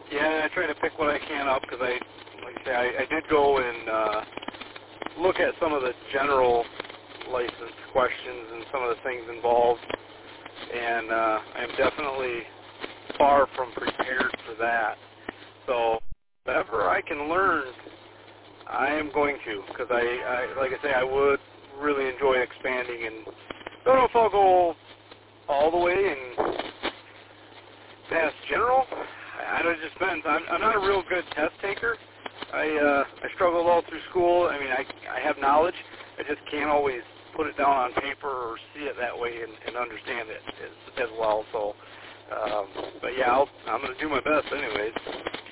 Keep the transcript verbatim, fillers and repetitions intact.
Yeah, I try to pick what I can up because I, like I say, I, I did go and uh, look at some of the general license questions and some of the things involved, and uh, I'm definitely far from prepared for that. So whatever I can learn, I am going to, because I, I, like I say, I would really enjoy expanding, and don't know if I'll go all the way and pass general. I don't, it just depends. I'm, I'm not a real good test taker. I uh, I struggled all through school. I mean, I I have knowledge. I just can't always put it down on paper or see it that way and, and understand it as, as well. So, um, but yeah, I'll, I'm going to do my best anyways.